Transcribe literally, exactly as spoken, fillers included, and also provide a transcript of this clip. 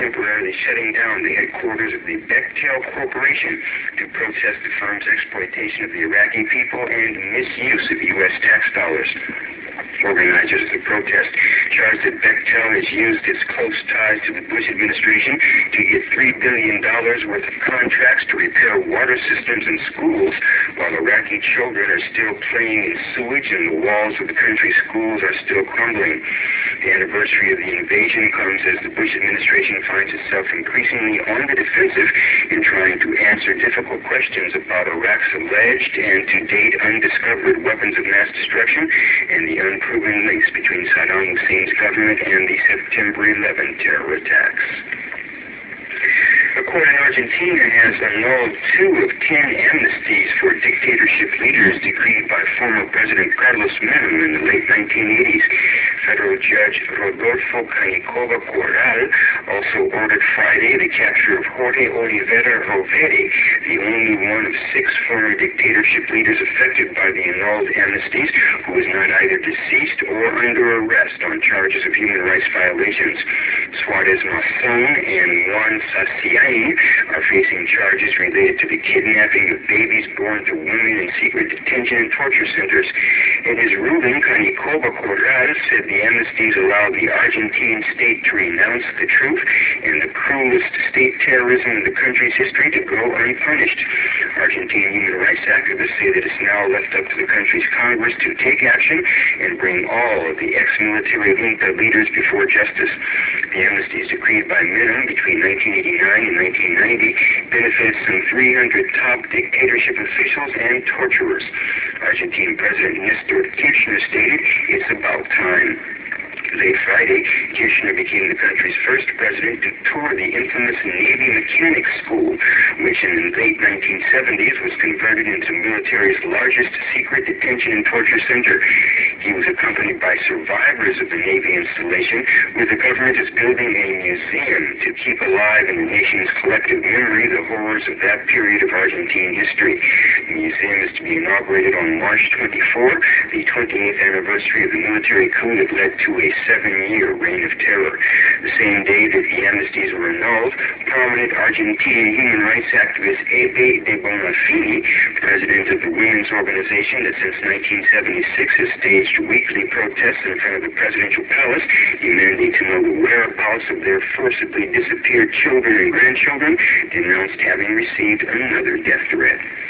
temporarily shutting down the headquarters of the Bechtel Corporation to protest the firm's exploitation of the Iraqi people and misuse of U S tax dollars. Organizers of the protest charged that Bechtel has used its close ties to the Bush administration to get three billion dollars worth of contracts to repair water systems in schools, while Iraqi children are still playing in sewage and the walls of the country's schools are still crumbling. The anniversary of the invasion comes as the Bush administration finds itself increasingly on the defensive in trying to answer difficult questions about Iraq's alleged and to date undiscovered weapons of mass destruction and the unproven links between Saddam Hussein's government and the September eleventh terror attacks. A court in Argentina has annulled two of ten amnesties for dictatorship leaders decreed by former President Carlos Menem in the late nineteen eighties. Federal Judge Rodolfo Canicova Corral also ordered Friday the capture of Jorge Oliveira Roveri, the only one of six former dictatorship leaders affected by the annulled amnesties, who is not either deceased or under arrest on charges of human rights violations. Suarez Masson and Juan Saciain are facing charges related to the kidnapping of babies born to women in secret detention and torture centers. In his ruling, Canicova Corral said the amnesties allow the Argentine state to renounce the truth and the cruelest state terrorism in the country's history to go unpunished. Argentine human rights activists say that it's now left up to the country's Congress to take action and bring all of the ex-military junta leaders before justice. The amnesties decreed by Menem between nineteen eighty-nine and nineteen ninety benefited some three hundred top dictatorship officials and torturers. Argentine President Nestor Kirchner stated, "It's about time." Late Friday, Kirchner became the country's first president to tour the infamous Navy Mechanics School, which in the late nineteen seventies was converted into the military's largest secret detention and torture center. He was accompanied by survivors of the Navy installation, where the government is building a museum to keep alive in the nation's collective memory the horrors of that period of Argentine history. The museum is to be inaugurated on March twenty-fourth, the twenty-eighth anniversary of the military coup that led to a seven-year reign of terror. The same day that the amnesties were annulled, prominent Argentine human rights activist Ebe de Bonafini, president of the women's organization that since nineteen seventy-six has staged weekly protests in front of the presidential palace, demanding to know the whereabouts of their forcibly disappeared children and grandchildren, denounced having received another death threat.